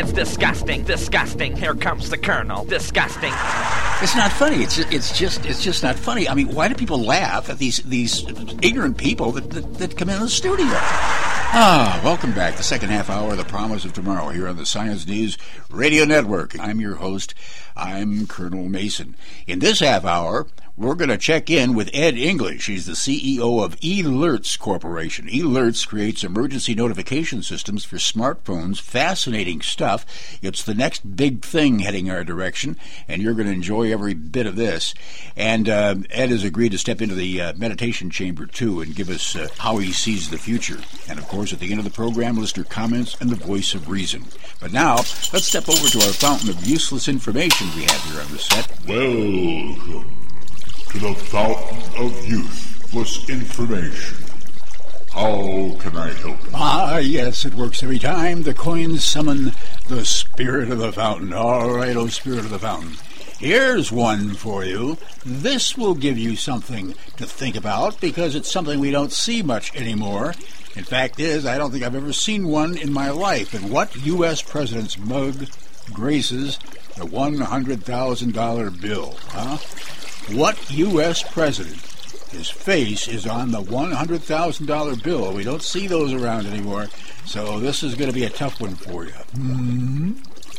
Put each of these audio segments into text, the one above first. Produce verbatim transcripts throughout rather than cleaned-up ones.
It's disgusting, disgusting. Here comes the Colonel. Disgusting. It's not funny. It's it's just it's just not funny. I mean, why do people laugh at these these ignorant people that, that, that come in the studio? Ah, welcome back. The second half hour of The Promise of Tomorrow here on the Science News Radio Network. I'm your host. I'm Colonel Mason. In this half hour, we're going to check in with Ed English. He's the C E O of eLerts Corporation. eLerts creates emergency notification systems for smartphones. Fascinating stuff. It's the next big thing heading our direction, and you're going to enjoy every bit of this. And uh, Ed has agreed to step into the uh, meditation chamber, too, and give us uh, how he sees the future. And, of course, at the end of the program, listener comments and the voice of reason. But now, let's step over to our fountain of useless information we have here on the set. Welcome to the Fountain of Useless Information. How can I help you? Ah, yes, it works every time. The coins summon the spirit of the fountain. All right, oh, spirit of the fountain. Here's one for you. This will give you something to think about because it's something we don't see much anymore. In fact is, I don't think I've ever seen one in my life. And what U S president's mug graces the one hundred thousand dollar bill, huh? What U S president, his face is on the one hundred thousand dollar bill? We don't see those around anymore, so this is going to be a tough one for you. Hmm?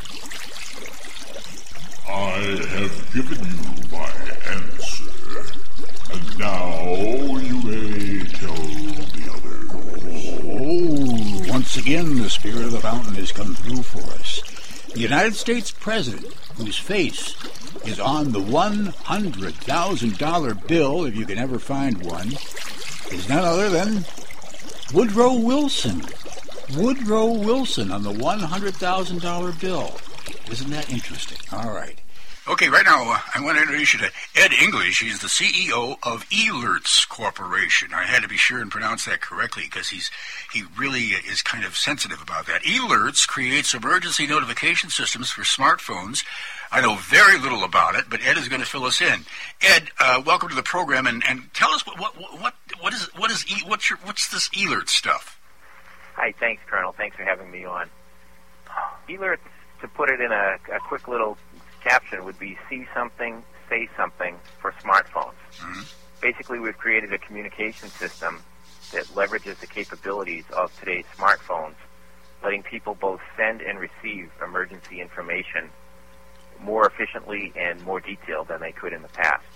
I have given you my answer, and now you may tell the others. Oh, once again, the spirit of the fountain has come through for us. The United States president, whose face is on the one hundred thousand dollar bill, if you can ever find one, is none other than Woodrow Wilson. Woodrow Wilson on the one hundred thousand dollar bill. Isn't that interesting? All right. Okay, right now, uh, I want to introduce you to Ed English. He's the C E O of eLerts Corporation. I had to be sure and pronounce that correctly because he's he really is kind of sensitive about that. eLerts creates emergency notification systems for smartphones. I know very little about it, but Ed is going to fill us in. Ed, uh, welcome to the program, and, and tell us what what what what is what is e, what's your what's this eLerts stuff? Hi, thanks, Colonel. Thanks for having me on. eLerts, to put it in a, a quick little caption, would be see something, say something for smartphones. Mm-hmm. Basically, we've created a communication system that leverages the capabilities of today's smartphones, letting people both send and receive emergency information more efficiently and more detailed than they could in the past.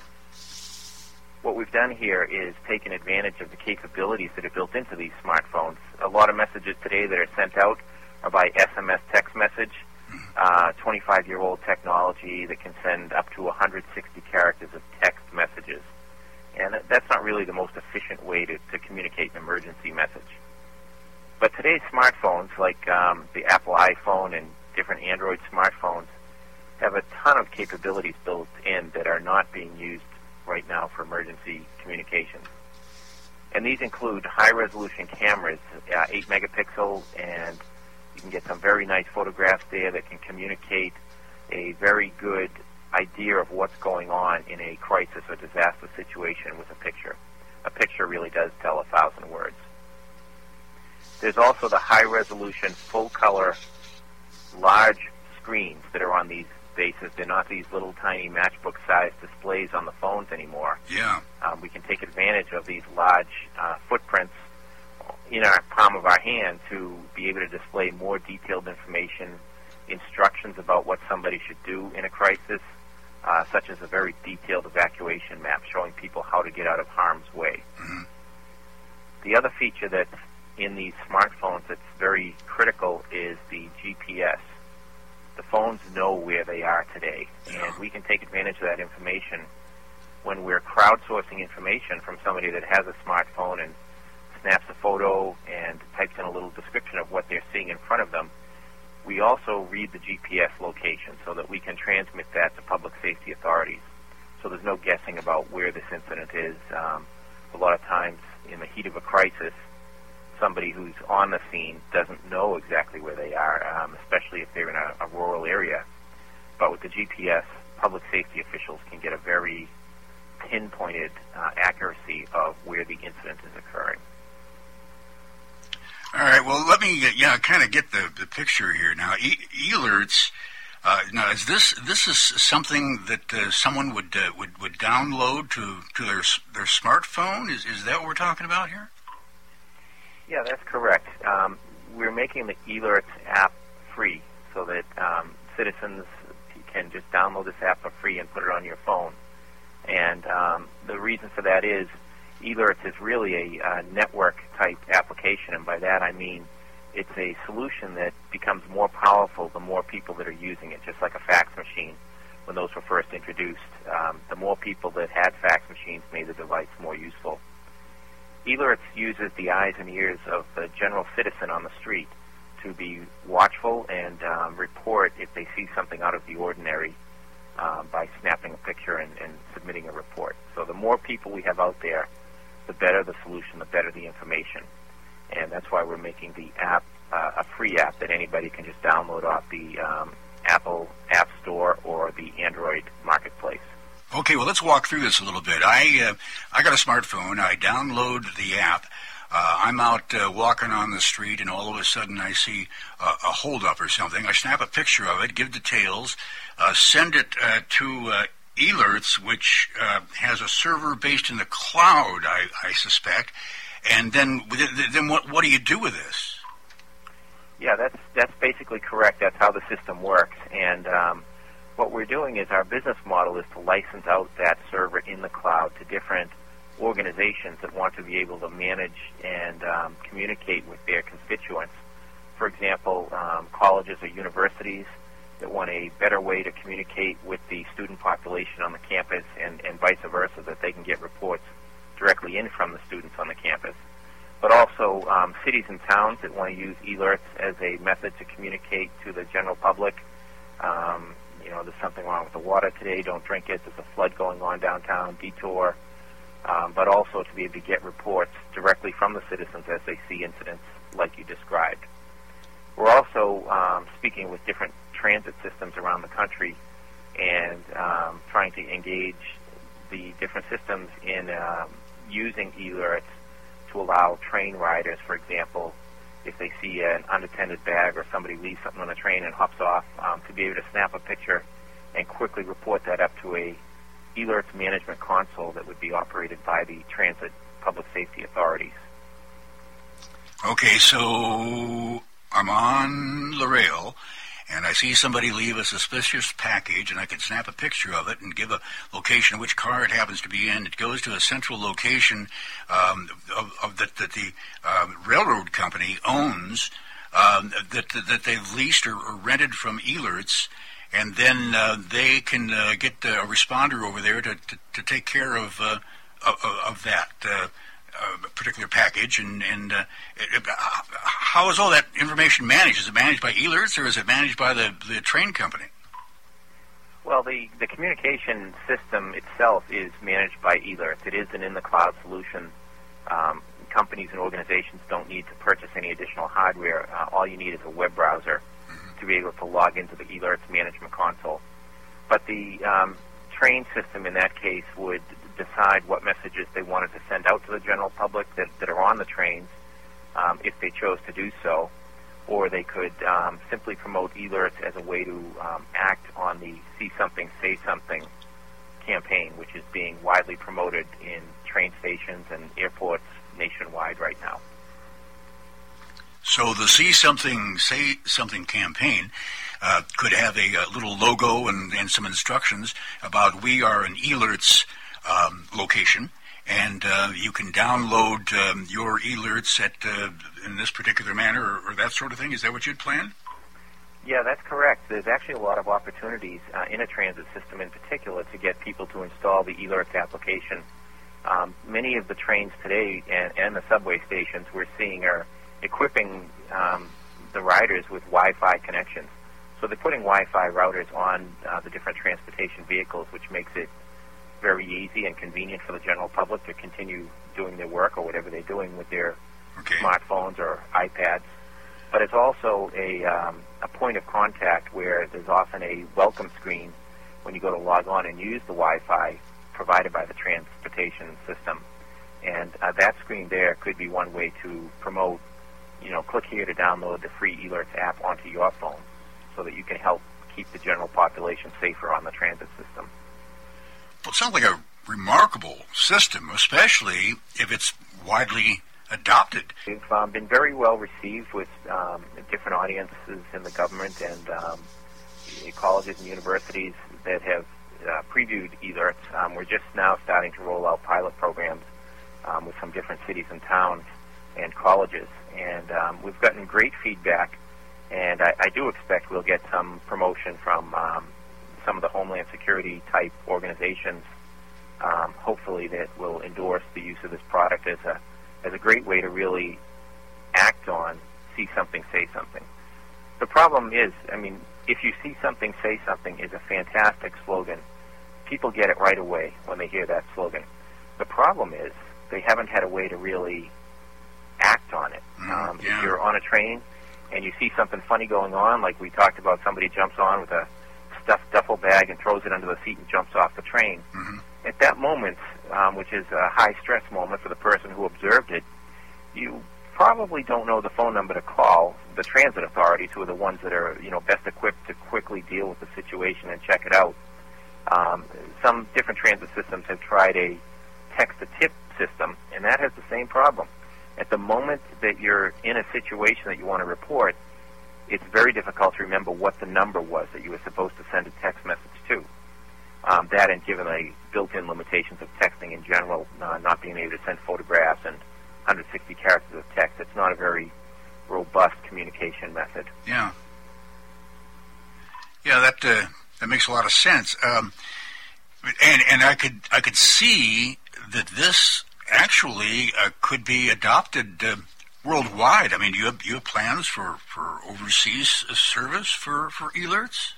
What we've done here is taken advantage of the capabilities that are built into these smartphones. A lot of messages today that are sent out are by S M S text message, uh, twenty-five-year-old technology that can send up to one hundred sixty characters of text messages. And that's not really the most efficient way to, to communicate an emergency message. But today's smartphones, like um, the Apple iPhone and different Android smartphones, have a ton of capabilities built in that are not being used right now for emergency communications. And these include high-resolution cameras, uh, eight megapixel, and you can get some very nice photographs there that can communicate a very good idea of what's going on in a crisis or disaster situation with a picture. A picture really does tell a thousand words. There's also the high-resolution, full-color, large screens that are on these bases. They're not these little tiny matchbook-sized displays on the phones anymore. Yeah. Um, we can take advantage of these large uh, footprints in our palm of our hand to be able to display more detailed information, instructions about what somebody should do in a crisis, uh, such as a very detailed evacuation map showing people how to get out of harm's way. Mm-hmm. The other feature that's in these smartphones that's very critical is the G P S. The phones know where they are today, and we can take advantage of that information when we're crowdsourcing information from somebody that has a smartphone and snaps a photo and types in a little description of what they're seeing in front of them. We also read the G P S location so that we can transmit that to public safety authorities. So there's no guessing about where this incident is. Um, a lot of times in the heat of a crisis, somebody who's on the scene doesn't know exactly where they are, um, especially if they're in a, a rural area. But with the G P S, public safety officials can get a very pinpointed uh, accuracy of where the incident is occurring. All right, well, let me, uh, yeah, kind of get the, the picture here now. E- eLerts Uh, now, is this this is something that uh, someone would uh, would would download to, to their their smartphone? Is is that what we're talking about here? Yeah, that's correct. Um, we're making the eLearts app free so that um, citizens can just download this app for free and put it on your phone. And um, the reason for that is eLearts is really a uh, network-type application, and by that I mean it's a solution that becomes more powerful the more people that are using it, just like a fax machine when those were first introduced. Um, the more people that had fax machines made the device more useful. eLearts uses the eyes and ears of the general citizen on the street to be watchful and um, report if they see something out of the ordinary um, by snapping a picture and, and submitting a report. So the more people we have out there, the better the solution, the better the information. And that's why we're making the app uh, a free app that anybody can just download off the um, Apple App Store or the Android Marketplace. Okay, well, let's walk through this a little bit. I uh, I got a smartphone. I download the app. Uh, I'm out uh, walking on the street, and all of a sudden I see uh, a holdup or something. I snap a picture of it, give details, uh, send it uh, to uh, eLearts, which uh, has a server based in the cloud, I, I suspect. And then, then what, what do you do with this? Yeah, that's that's basically correct. That's how the system works. And um, what we're doing is our business model is to license out that server in the cloud to different organizations that want to be able to manage and um, communicate with their constituents. For example, um, colleges or universities that want a better way to communicate with the student population on the campus, and, and vice versa, that they can get reports directly in from the students on the campus. But also um, cities and towns that want to use eLearts as a method to communicate to the general public. Um, you know, there's something wrong with the water today, don't drink it, there's a flood going on downtown, detour. Um, but also to be able to get reports directly from the citizens as they see incidents like you described. We're also um, speaking with different transit systems around the country and um, trying to engage the different systems in um, using eLearts to allow train riders, for example, if they see an unattended bag or somebody leaves something on the train and hops off, um, to be able to snap a picture and quickly report that up to a eLearts management console that would be operated by the transit public safety authorities. Okay, so I'm on the rail, and I see somebody leave a suspicious package, and I can snap a picture of it and give a location of which car it happens to be in. It goes to a central location um, of, of that, that the uh, railroad company owns, um, that, that they've leased or, or rented from eLearts, and then uh, they can uh, get uh, a responder over there to, to, to take care of uh, of, of that uh, uh, particular package. And, and uh, it, how is all that information managed? Is it managed by eLearts, or is it managed by the, the train company? Well, the, the communication system itself is managed by eLearts. It is an in-the-cloud solution. Um, companies and organizations don't need to purchase any additional hardware. Uh, all you need is a web browser to be able to log into the eLearts management console. But the um, train system in that case would decide what messages they wanted to send out to the general public that, that are on the trains, um, if they chose to do so, or they could um, simply promote eLearts as a way to um, act on the See Something, Say Something campaign, which is being widely promoted in train stations and airports nationwide right now. So the See Something, Say Something campaign uh, could have a, a little logo and, and some instructions about we are an eLearts um, location, and uh, you can download um, your eLearts at, uh, in this particular manner, or, or that sort of thing. Is that what you'd planned? Yeah, that's correct. There's actually a lot of opportunities uh, in a transit system in particular to get people to install the eLearts application. Um, many of the trains today and, and the subway stations we're seeing are equipping um, the riders with Wi-Fi connections. So they're putting Wi-Fi routers on uh, the different transportation vehicles, which makes it very easy and convenient for the general public to continue doing their work or whatever they're doing with their okay. smartphones or iPads. But it's also a, um, a point of contact where there's often a welcome screen when you go to log on and use the Wi-Fi provided by the transportation system. And uh, that screen there could be one way to promote, you know, click here to download the free eLearts app onto your phone so that you can help keep the general population safer on the transit system. Well, it sounds like a remarkable system, especially if it's widely adopted. We've um, been very well received with um, different audiences in the government and um, colleges and universities that have uh, previewed e-alerts. Um, we're just now starting to roll out pilot programs um, with some different cities and towns and colleges. And um, we've gotten great feedback, and I, I do expect we'll get some promotion from um, some of the Homeland Security type organizations, um, hopefully, that will endorse the use of this product as a as a great way to really act on see something, say something. The problem is, I mean, if you see something, say something is a fantastic slogan. People get it right away when they hear that slogan. The problem is they haven't had a way to really act on it. Mm, um, yeah. If you're on a train and you see something funny going on, like we talked about, somebody jumps on with a stuffed duffel bag and throws it under the seat and jumps off the train. Mm-hmm. At that moment, um, which is a high-stress moment for the person who observed it, you probably don't know the phone number to call the transit authorities, who are the ones that are, you know, best equipped to quickly deal with the situation and check it out. Um, some different transit systems have tried a text-to-tip system, and that has the same problem. At the moment that you're in a situation that you want to report, it's very difficult to remember what the number was that you were supposed to send a text message to. Um, that, and given the built-in limitations of texting in general, uh, not being able to send photographs and one hundred sixty characters of text, it's not a very robust communication method. Yeah. Yeah, that uh, that makes a lot of sense. Um, and and I could I could see that this actually uh, could be adopted uh, worldwide. I mean, do you have, you have plans for, for overseas service for, for e-alerts?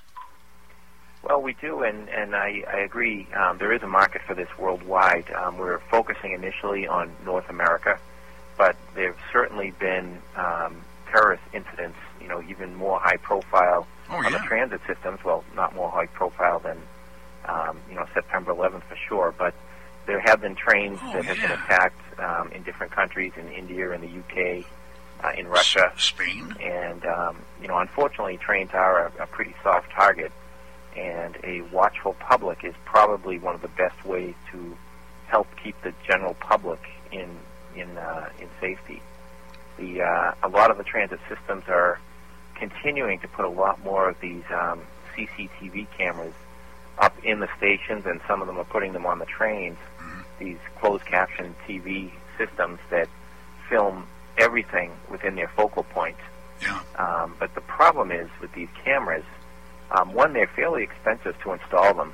Well, we do, and, and I, I agree. Um, there is a market for this worldwide. Um, we're focusing initially on North America, but there have certainly been um, terrorist incidents, you know, even more high-profile oh, on yeah. the transit systems. Well, not more high-profile than, um, you know, September eleventh for sure, but there have been trains oh, that have yeah. been attacked um, in different countries, in India, in the U K, uh, in Russia. S- Spain. And, um, you know, unfortunately, trains are a, a pretty soft target. And a watchful public is probably one of the best ways to help keep the general public in in uh, in safety. The uh, a lot of the transit systems are continuing to put a lot more of these um, C C T V cameras up in the stations, and some of them are putting them on the trains. Mm-hmm. These closed caption T V systems that film everything within their focal point. Yeah. Um, but the problem is with these cameras. Um, one, they're fairly expensive to install them,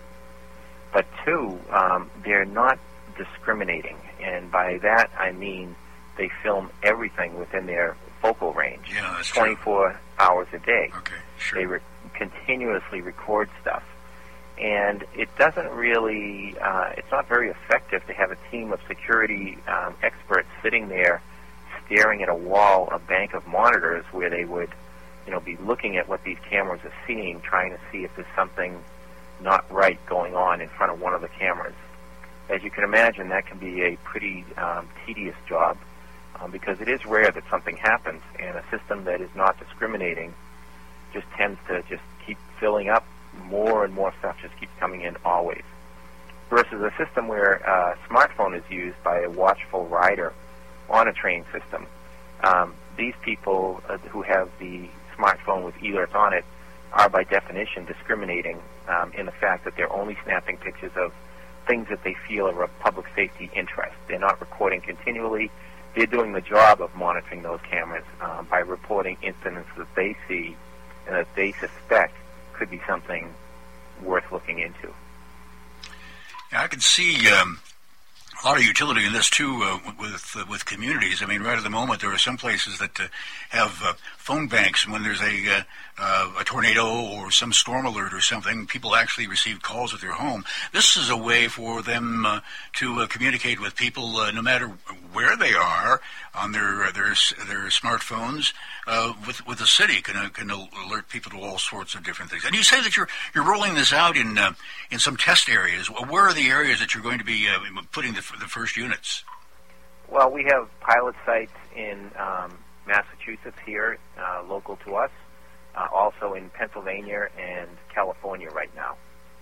but two, um, they're not discriminating, and by that I mean they film everything within their focal range, Yeah, that's twenty-four true. hours a day. Okay, sure. They re- continuously record stuff, and it doesn't really, uh, it's not very effective to have a team of security um, experts sitting there staring at a wall, a bank of monitors where they would you know, be looking at what these cameras are seeing, trying to see if there's something not right going on in front of one of the cameras. As you can imagine, that can be a pretty um, tedious job um, because it is rare that something happens, and a system that is not discriminating just tends to just keep filling up. More and more stuff just keeps coming in always. Versus a system where a smartphone is used by a watchful rider on a train system. Um, these people uh, who have the smartphone with e-alerts on it are by definition discriminating um, in the fact that they're only snapping pictures of things that they feel are of public safety interest. They're not recording continually. They're doing the job of monitoring those cameras um, by reporting incidents that they see and that they suspect could be something worth looking into. Yeah, I can see um, a lot of utility in this too uh, with uh, with communities. I mean, right at the moment, there are some places that uh, have uh, phone banks, and when there's a uh, uh, a tornado or some storm alert or something, people actually receive calls at their home. This is a way for them uh, to uh, communicate with people, uh, no matter where they are on their uh, their their smartphones. Uh, with with the city, can uh, can alert people to all sorts of different things. And you say that you're you're rolling this out in uh, in some test areas. Where are the areas that you're going to be uh, putting the, the first units? Well, we have pilot sites in um, Massachusetts here, uh, local to us. uh, also in Pennsylvania and California right now.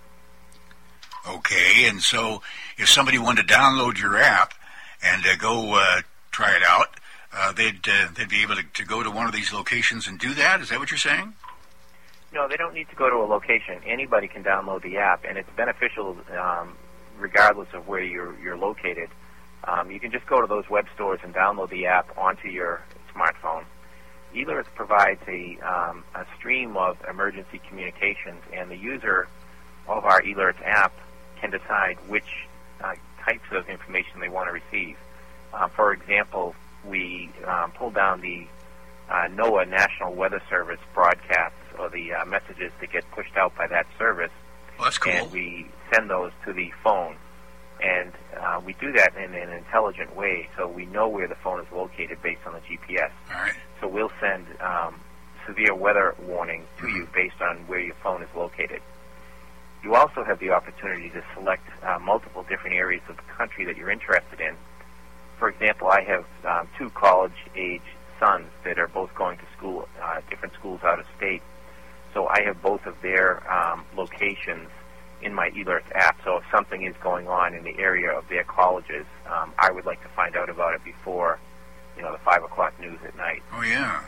Okay, and so if somebody wanted to download your app and uh, go uh, try it out, uh, they'd uh, they'd be able to, to go to one of these locations and do that? Is that what you're saying? No, they don't need to go to a location. Anybody can download the app, and it's beneficial um, regardless of where you're, you're located. Um, you can just go to those web stores and download the app onto your smartphone. eLaryx provides a, um, a stream of emergency communications, and the user of our eLaryx app can decide which uh, types of information they want to receive. Uh, for example, we um, pull down the uh, NOAA National Weather Service broadcasts, or the uh, messages that get pushed out by that service. Well, that's cool. And we send those to the phone. And uh, we do that in an intelligent way, so we know where the phone is located based on the G P S. All right. So we'll send um, severe weather warning to you based on where your phone is located. You also have the opportunity to select uh, multiple different areas of the country that you're interested in. For example, I have um, two college-age sons that are both going to school, uh, different schools out of state. So I have both of their um, locations in my eLaryx app. So if something is going on in the area of their colleges, um, I would like to find out about it before, you know, the five o'clock news at night. Oh yeah,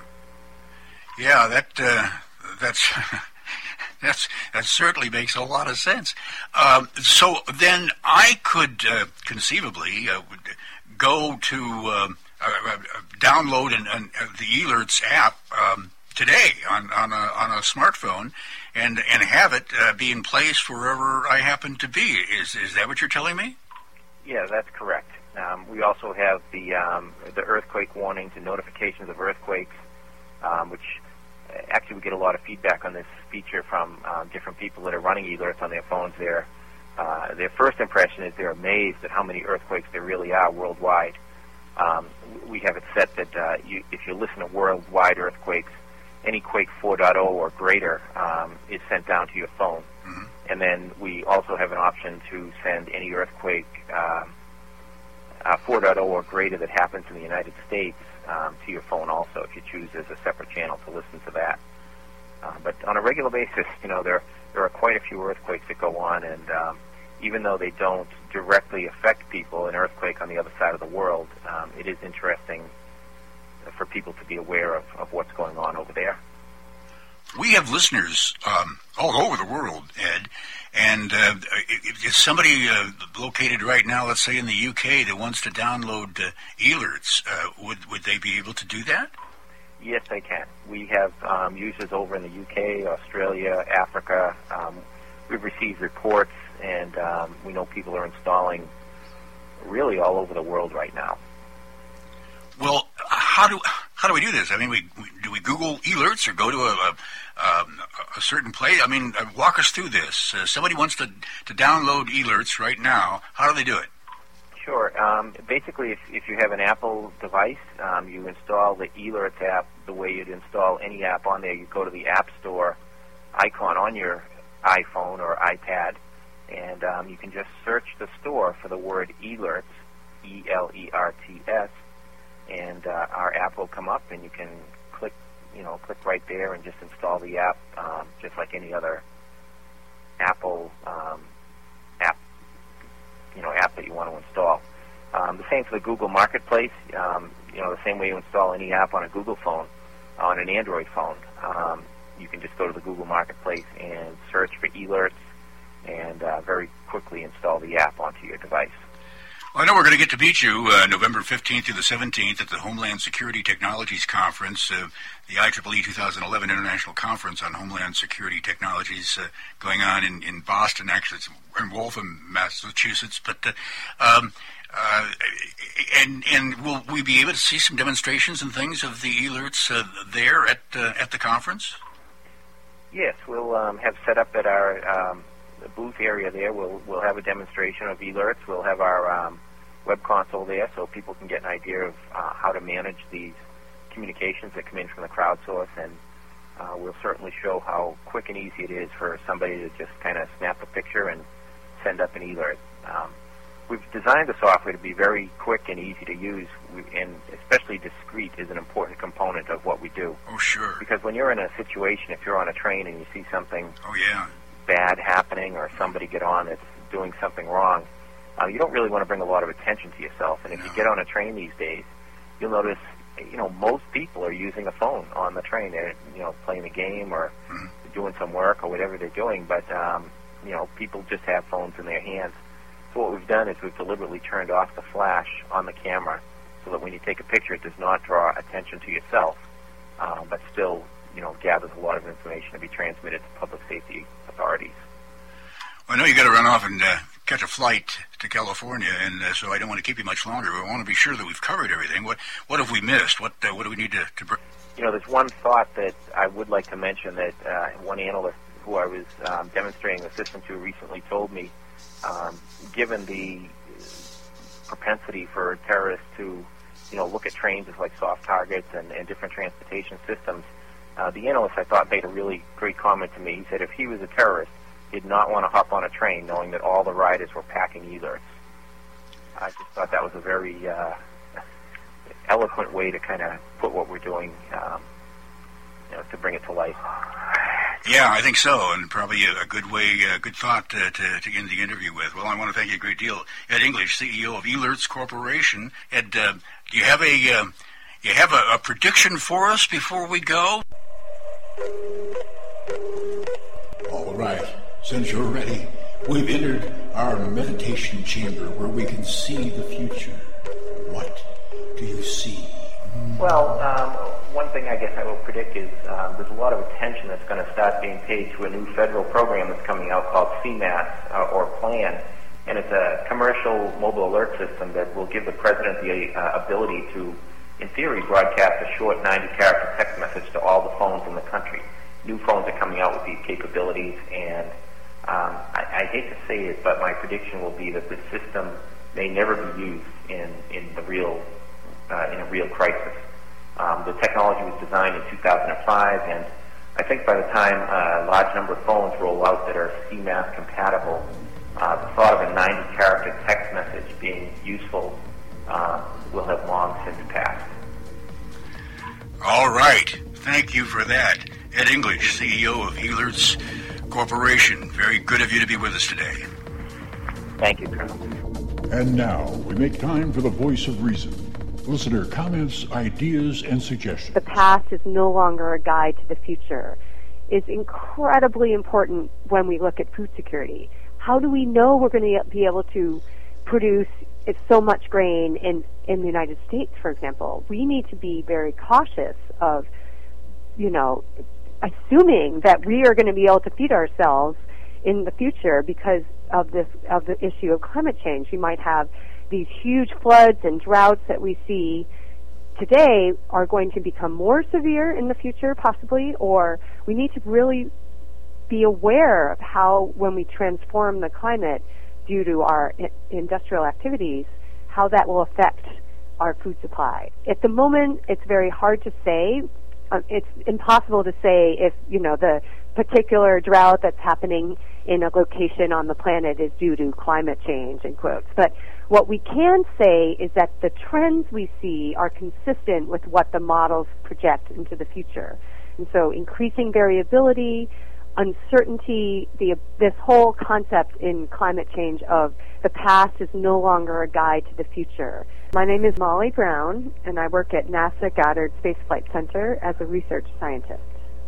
yeah. That uh, that's that's that certainly makes a lot of sense. Um, so then I could uh, conceivably uh, go to uh, uh, download an, an, uh, the eLaryx app um, today on on a, on a smartphone. And and have it uh, be in place wherever I happen to be. Is is that what you're telling me? Yeah, that's correct. Um, we also have the um, the earthquake warnings and notifications of earthquakes, um, which uh, actually we get a lot of feedback on this feature from um, different people that are running eLaryx on their phones. Their uh, their first impression is they're amazed at how many earthquakes there really are worldwide. Um, we have it set that uh, you, if you listen to worldwide earthquakes, any quake four point oh or greater um, is sent down to your phone. Mm-hmm. And then we also have an option to send any earthquake um, uh, four point oh or greater that happens in the United States um, to your phone also, if you choose as a separate channel to listen to that. Uh, but on a regular basis, you know, there there are quite a few earthquakes that go on, and um, even though they don't directly affect people, an earthquake on the other side of the world, um, it is interesting for people to be aware of, of what's going on over there. We have listeners um, all over the world, Ed, and uh, if somebody uh, located right now, let's say in the U K, that wants to download uh, eLaryx, uh, would, would they be able to do that? Yes, they can. We have um, users over in the U K, Australia, Africa. Um, we've received reports, and um, we know people are installing really all over the world right now. Well, how do how do we do this? I mean, we, we do we Google eLaryx or go to a, a, um, a certain place? I mean, uh, walk us through this. Uh, somebody wants to, to download eLaryx right now. How do they do it? Sure. Um, basically, if, if you have an Apple device, um, you install the eLaryx app the way you'd install any app on there. You go to the App Store icon on your iPhone or iPad, and um, you can just search the store for the word eLaryx, E L E R T S, and uh, our app will come up, and you can click, you know, click right there and just install the app, um, just like any other Apple um, app, you know, app that you want to install. Um, the same for the Google Marketplace. Um, you know, the same way you install any app on a Google phone, on an Android phone. Um, you can just go to the Google Marketplace and search for eLaryx, and uh, very quickly install the app onto your device. Well, I know we're going to get to meet you uh, November fifteenth through the seventeenth at the Homeland Security Technologies Conference, uh, the I triple E twenty eleven International Conference on Homeland Security Technologies uh, going on in, in Boston. Actually, it's in Waltham, Massachusetts. But uh, um, uh, and and will we be able to see some demonstrations and things of the eLaryx uh, there at uh, at the conference? Yes, we'll um, have set up at our um, the booth area there. We'll we'll have a demonstration of eLaryx. We'll have our um, web console there, so people can get an idea of uh, how to manage these communications that come in from the crowdsource, and uh, we'll certainly show how quick and easy it is for somebody to just kind of snap a picture and send up an eLaryx. Um, we've designed the software to be very quick and easy to use, we, and especially discreet is an important component of what we do. Oh, sure. Because when you're in a situation, if you're on a train and you see something oh, yeah. bad happening or somebody get on that's doing something wrong, uh, you don't really want to bring a lot of attention to yourself. And if no. you get on a train these days, you'll notice, you know, most people are using a phone on the train. They're, you know, playing a game or mm-hmm. doing some work or whatever they're doing. But, um, you know, people just have phones in their hands. So what we've done is we've deliberately turned off the flash on the camera so that when you take a picture, it does not draw attention to yourself, uh, but still, you know, gathers a lot of information to be transmitted to public safety authorities. Well, I know you got to run off and uh, catch a flight to California, and uh, so I don't want to keep you much longer. We want to be sure that we've covered everything. What what have we missed? What uh, what do we need to, to bring? You know, there's one thought that I would like to mention that uh, one analyst who I was um, demonstrating the system to recently told me. Um, given the propensity for terrorists to, you know, look at trains as like soft targets and, and different transportation systems, uh, the analyst, I thought, made a really great comment to me. He said if he was a terrorist, he'd not want to hop on a train knowing that all the riders were packing e-alerts. I just thought that was a very uh, eloquent way to kind of put what we're doing, um, you know, to bring it to life. Yeah, I think so, and probably a, a good way, a good thought uh, to, to end the interview with. Well, I want to thank you a great deal, Ed English, C E O of eLerts Corporation. Ed, uh, do you have a uh, you have a, a prediction for us before we go? All right, since you're ready, we've entered our meditation chamber where we can see the future. What do you see? Well, um, one thing I guess I will predict is um, there's a lot of attention that's going to start being paid to a new federal program that's coming out called C MAS, uh, or PLAN, and it's a commercial mobile alert system that will give the president the uh, ability to, in theory, broadcast a short ninety-character text message to all the phones in the country. New phones are coming out with these capabilities, and um, I, I hate to say it, but my prediction will be that this system may never be used in, in the real uh, in a real crisis. Um, the technology was designed in two thousand five, and I think by the time uh, a large number of phones roll out that are C MAS compatible, uh, the thought of a ninety-character text message being useful uh, will have long since passed. All right. Thank you for that. Ed English, C E O of eLerts Corporation. Very good of you to be with us today. Thank you, Colonel. And now we make time for the voice of reason. Listener comments, ideas, and suggestions. The past is no longer a guide to the future is incredibly important when we look at food security. How do we know we're going to be able to produce so much grain in, in the United States, for example? We need to be very cautious of, you know, assuming that we are going to be able to feed ourselves in the future because of this of the issue of climate change. We might have these huge floods and droughts that we see today are going to become more severe in the future, possibly, or we need to really be aware of how, when we transform the climate due to our I- industrial activities, how that will affect our food supply. At the moment, it's very hard to say. Uh, it's impossible to say if, you know, the particular drought that's happening in a location on the planet is due to climate change, in quotes. But what we can say is that the trends we see are consistent with what the models project into the future. And so increasing variability, uncertainty, the, this whole concept in climate change of the past is no longer a guide to the future. My name is Molly Brown, and I work at NASA Goddard Space Flight Center as a research scientist.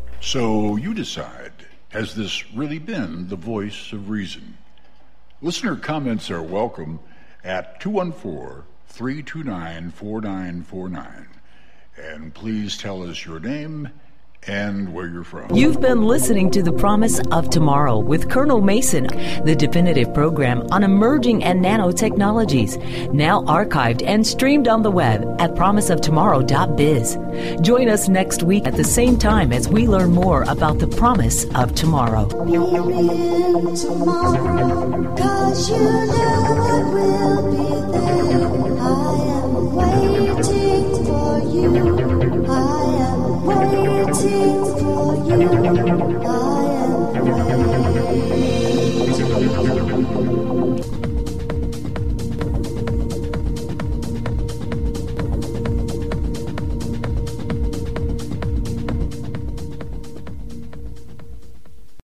So you decide, has this really been the voice of reason? Listener comments are welcome at two one four, three two nine, four nine four nine. And please tell us your name and where you're from. You've been listening to The Promise of Tomorrow with Colonel Mason, the definitive program on emerging and nanotechnologies, now archived and streamed on the web at promise of tomorrow dot biz. Join us next week at the same time as we learn more about the promise of tomorrow. In tomorrow, 'cause you know I will be there. I am waiting for you. I am waiting for you. I